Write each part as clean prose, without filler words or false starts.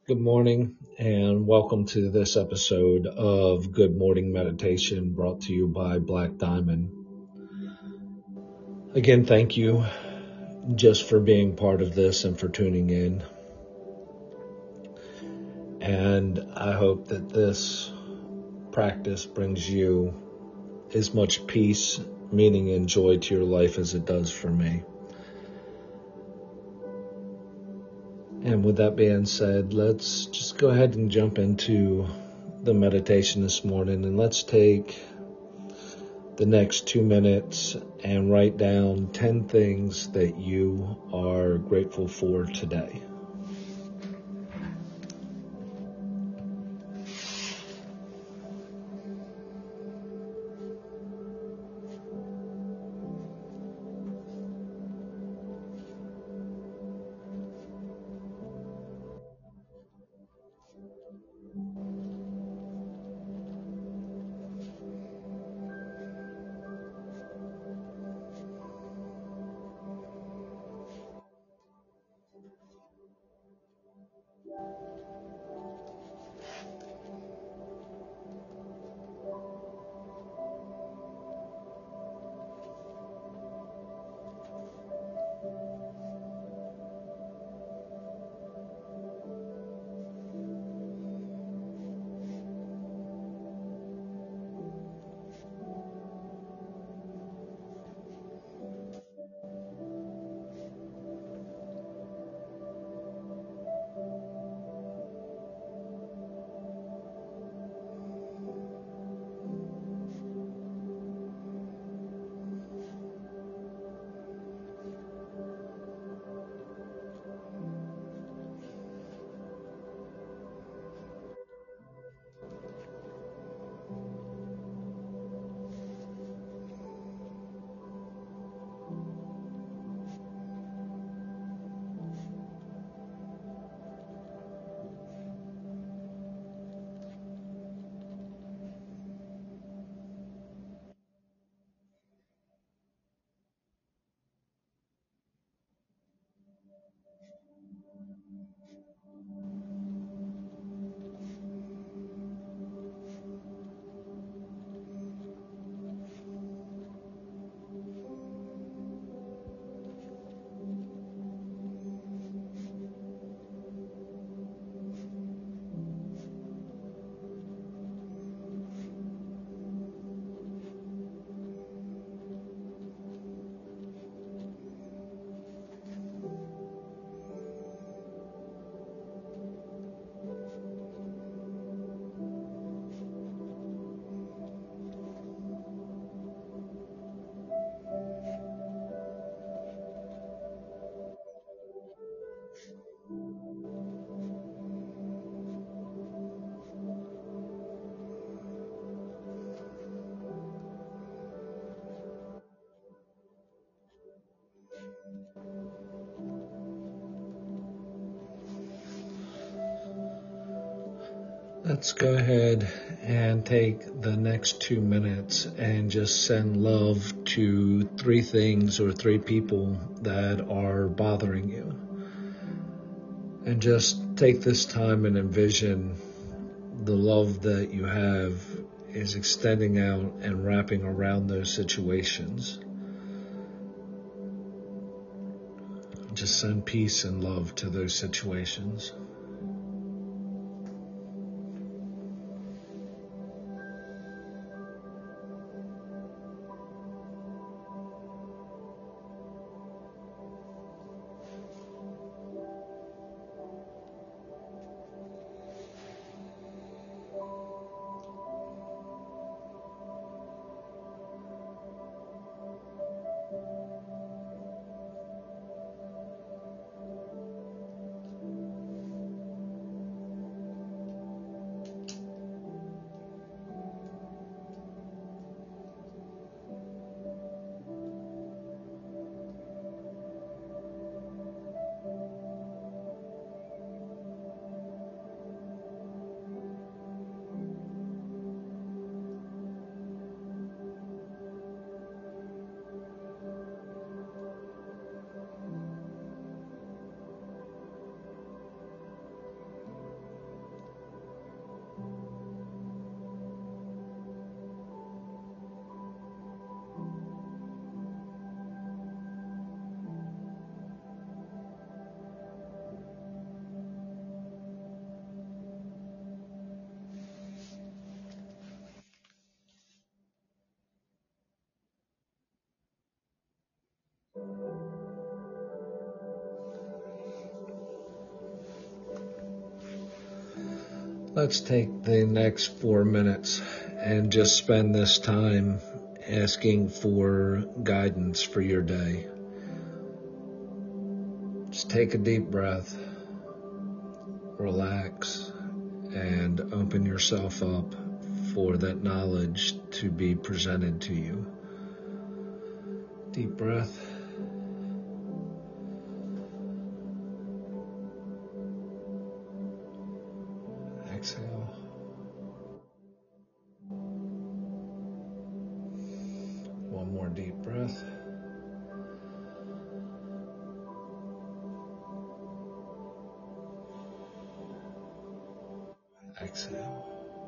Good morning, and welcome to this episode of Good Morning Meditation brought to you by Black Diamond. Again, thank you just for being part of this and for tuning in. And I hope that this practice brings you as much peace, meaning, and joy to your life as it does for me. And with that being said, let's just go ahead and jump into the meditation this morning, and let's take the next 2 minutes and write down 10 things that you are grateful for today. Let's go ahead and take the next 2 minutes and just send love to 3 things or 3 people that are bothering you. And just take this time and envision the love that you have is extending out and wrapping around those situations. Just send peace and love to those situations. Let's take the next 4 minutes and just spend this time asking for guidance for your day. Just take a deep breath, relax, and open yourself up for that knowledge to be presented to you. Deep breath. Exhale. One more deep breath. Exhale.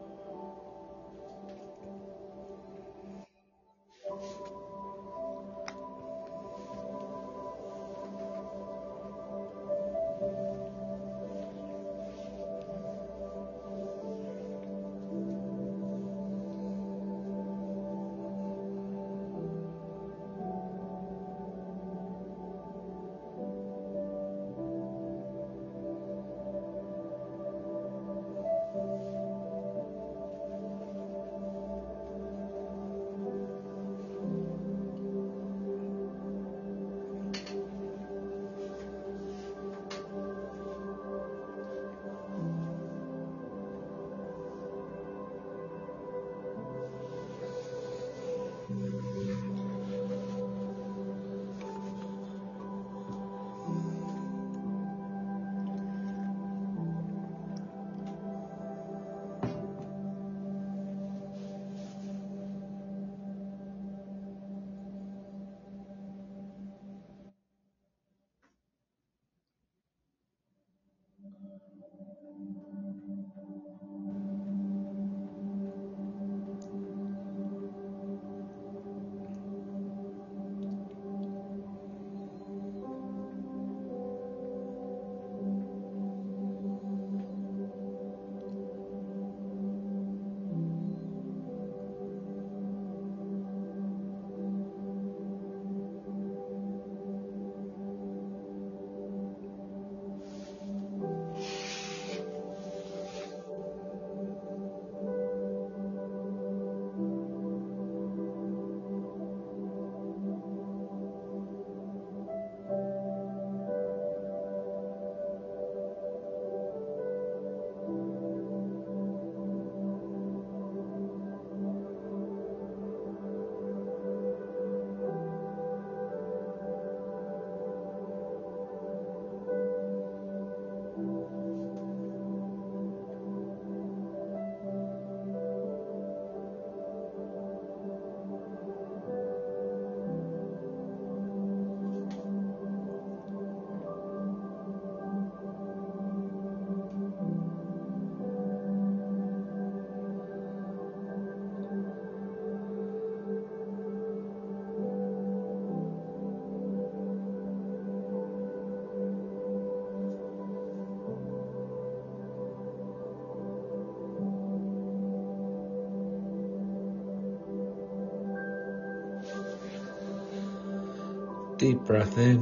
Deep breath in.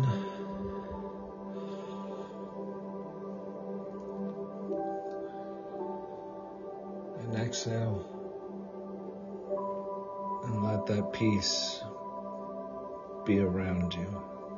And exhale. And let that peace be around you.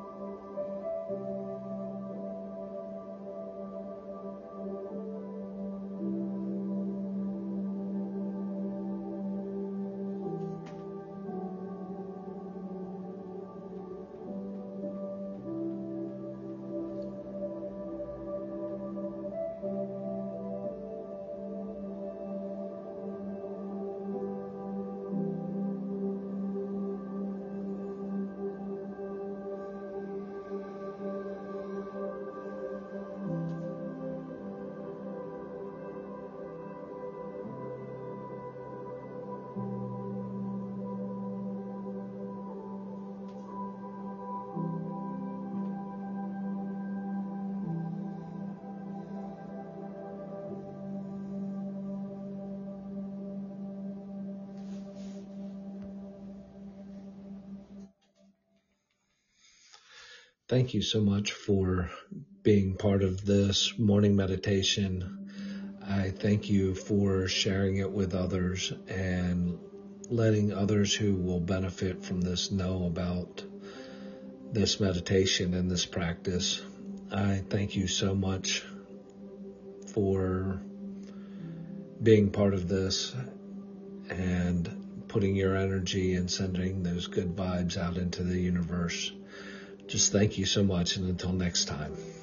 Thank you so much for being part of this morning meditation. I thank you for sharing it with others and letting others who will benefit from this know about this meditation and this practice. I thank you so much for being part of this and putting your energy and sending those good vibes out into the universe. Just thank you so much, and until next time.